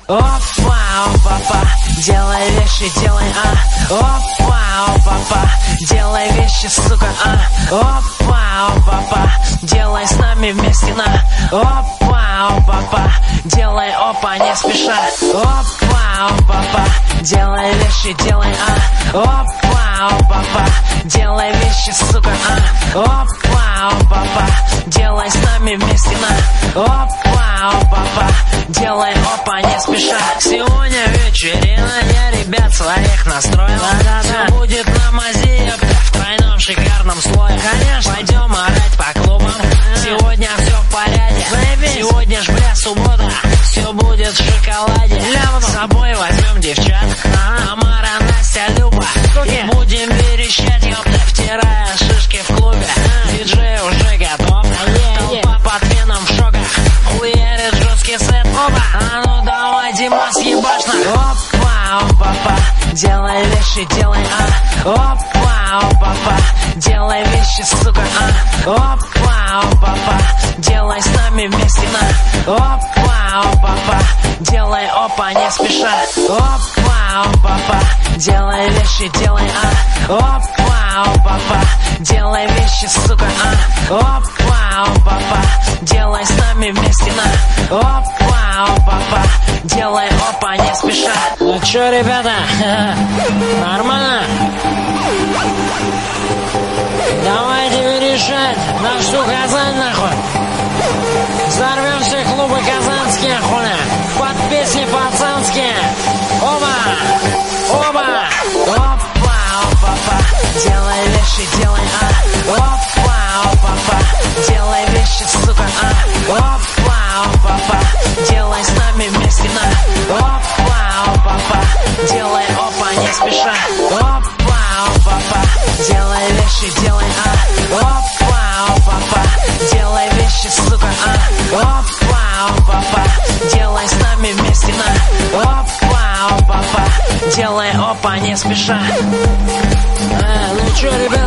Опа, опа, делай вещи, делай, опа, опа, делай вещи, сука, опа, опа, делай с нами вместе, опа, опа, делай, опа, не спеша, опа, опа, делай вещи, делай, опа, опа, делай вещи, сука, опа, опа, делай с нами вместе, опа, опа, делай, опа, не спеша. Сегодня вечерина, я ребят своих настроил. Все будет на мази, в тройном шикарном слое. Конечно, пойдем орать по клубам. Сегодня все в порядке. Сегодня ж, бля, суббота. Все будет в шоколаде. С собой возьмем девчат. Тамара, Настя, Люба. И будем верещать, ёпта, втирая шишки в клубе. Диджей уже готов. Толпа под феном в шоках. Хуярит жесткий сет. А ну давай, Димас, ебашно. Опа, опа, делай вещи, делай, опа, опа, делай вещи, сука, опа, опа, делай с нами вместе, опа, опа, делай, опа, не спеша, опа, опа, делай вещи, делай, опа, опа, делай вещи, сука, опа, опа, делай с нами вместе, опа, опа, делай, опа, не спеша. Ну чё, ребята, нормально? Давайте решать, на что Казань, нахуй. Взорвем все клубы казанские, хуля, под песни пацанские. Оба, оба, опа, опа, делай вещи, делай, опа, опа, делай вещи, сука, опа, опа, делай с нами вместе, опа, опа, делай, опа, не спеша, опа, опа, делай вещи, делай, опа, опа, делай вещи, сука, опа, опа, делай с нами вместе, опа, опа, делай, опа, не спеша. Ну чё, ребята?